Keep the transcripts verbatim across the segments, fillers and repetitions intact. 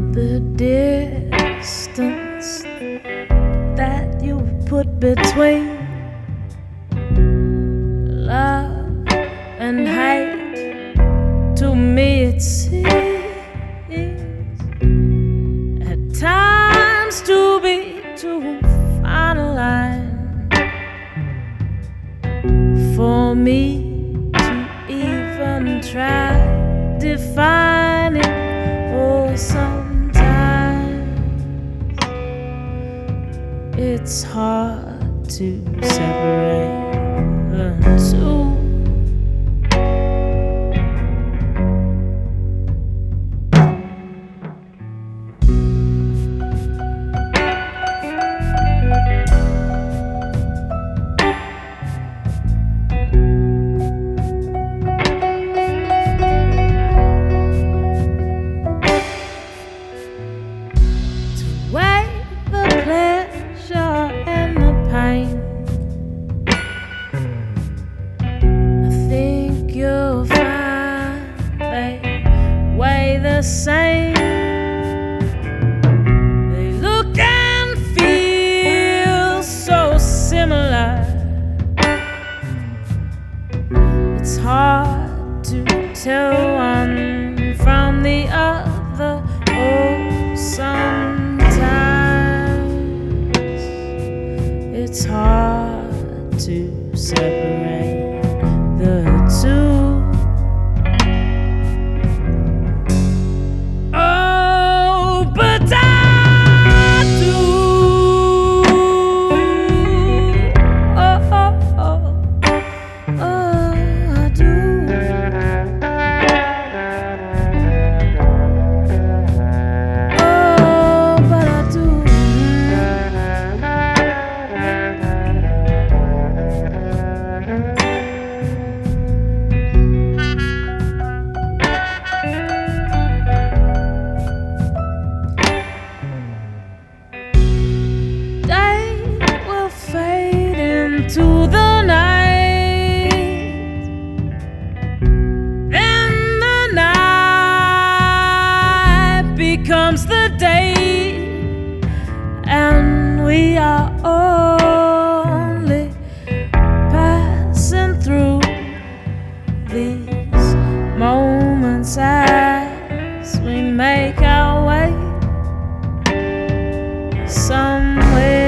The distance that you put between love and hate, to me it seems at times to be too fine a line for me to even try defining. Or sometimes it's hard to separate the two. The same, they look and feel so similar. It's hard to tell one from the other. Oh, sometimes it's hard to separate the two. To the night, then the night becomes the day, and we are only passing through these moments as we make our way somewhere.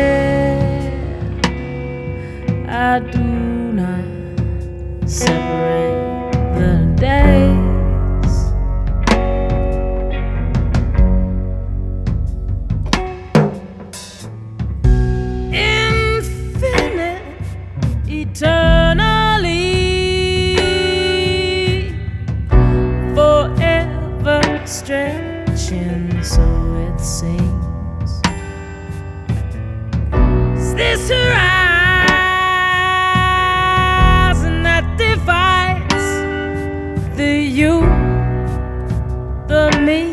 I do not separate the days. Infinite, eternally, forever stretching, so it seems. Is this right? The you, the me,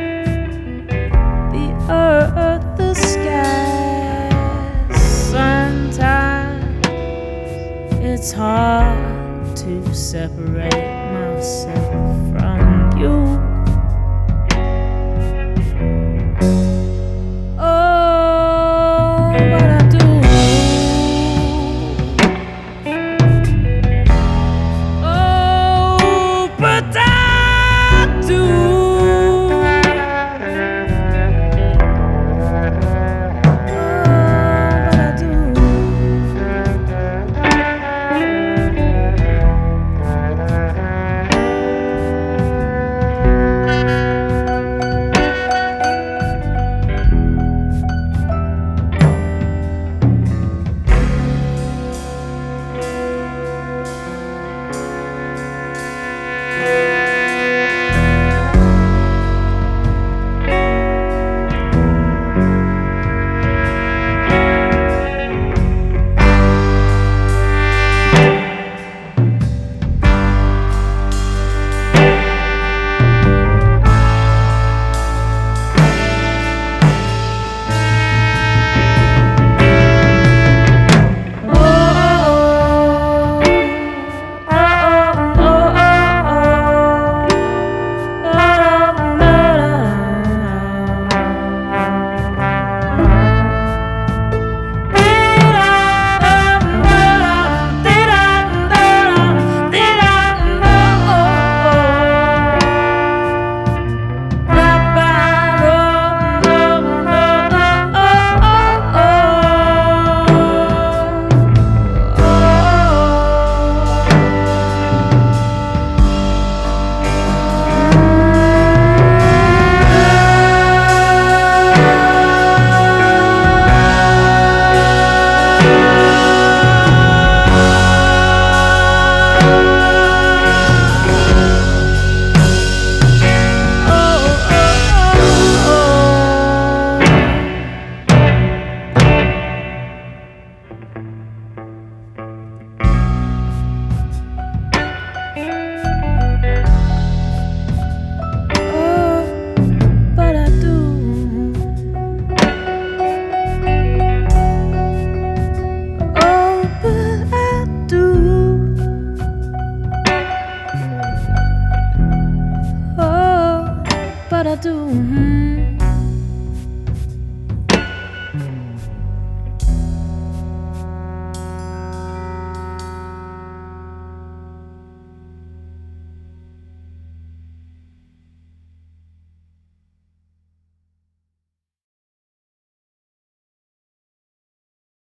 the earth, the sky. Sometimes it's hard to separate myself from you. Oh, but I do. But I do. Oh, but I do. I do. Mm-hmm.